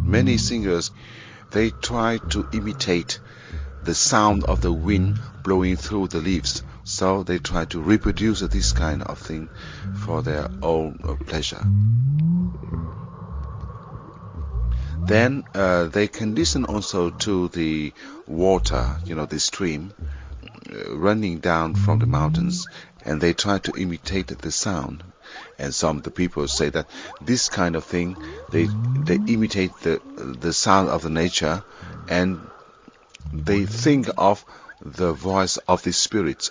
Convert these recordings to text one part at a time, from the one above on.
Many singers, they try to imitate the sound of the wind blowing through the leaves. So they try to reproduce this kind of thing for their own pleasure. Then they can listen also to the water, the stream running down from the mountains, and they try to imitate the sound. And some of the people say that this kind of thing, they imitate the sound of the nature, and they think of the voice of the spirit.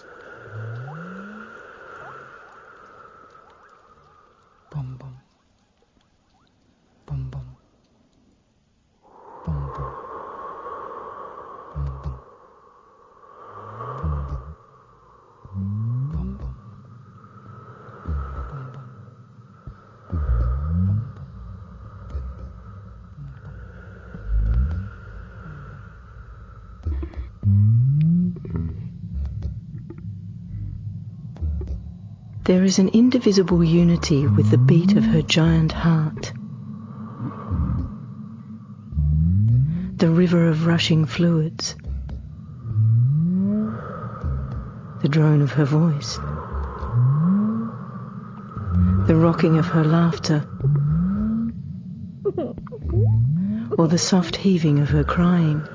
Bum bum. Bum bum. Bum bum. Bum bum. Bum bum. Bum bum. There is an indivisible unity with the beat of her giant heart. The river of rushing fluids. The drone of her voice. The rocking of her laughter. Or the soft heaving of her crying.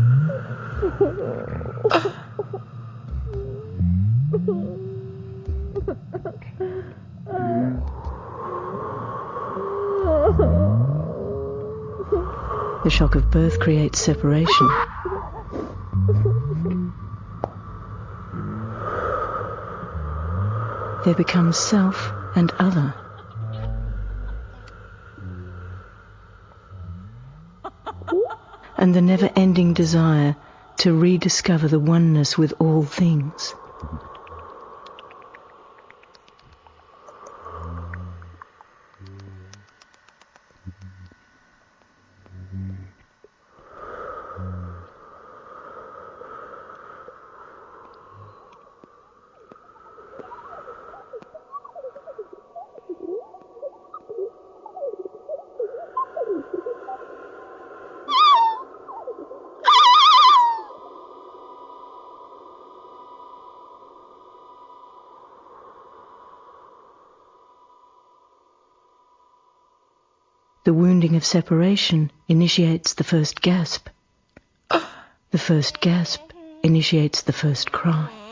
The shock of birth creates separation. There becomes self and other. And the never-ending desire to rediscover the oneness with all things. The wounding of separation initiates the first gasp. The first gasp initiates the first cry.